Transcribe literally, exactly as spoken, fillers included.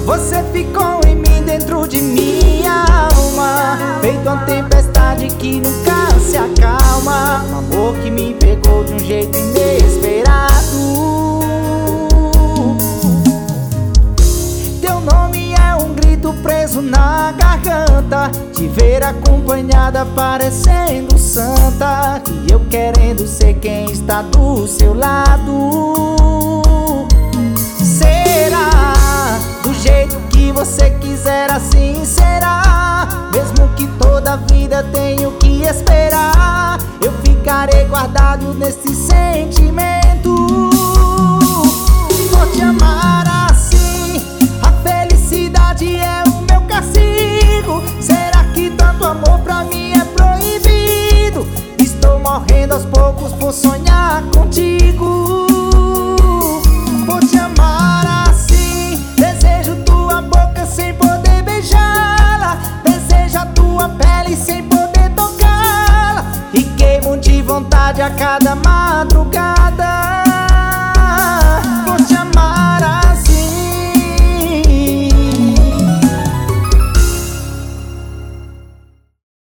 Você ficou em mim, dentro de minha alma, feito uma tempestade que nunca se acalma. Um amor que me pegou de um jeito inesperado. Teu nome é um grito preso na garganta, te ver acompanhada parecendo santa, e eu querendo ser quem está do seu lado. Será do jeito que você quiser, assim será. Mesmo que toda vida tenho que esperar, eu ficarei guardado nesse sentimento. Vou te amar assim, a felicidade é o meu castigo. Será que tanto amor pra mim é proibido? Estou morrendo aos poucos por sonhar contigo. Vou te amar assim, desejo tua boca sem poder beijá-la, desejo a tua pele sem poder tocá-la, e queimo de vontade a cada madrugada.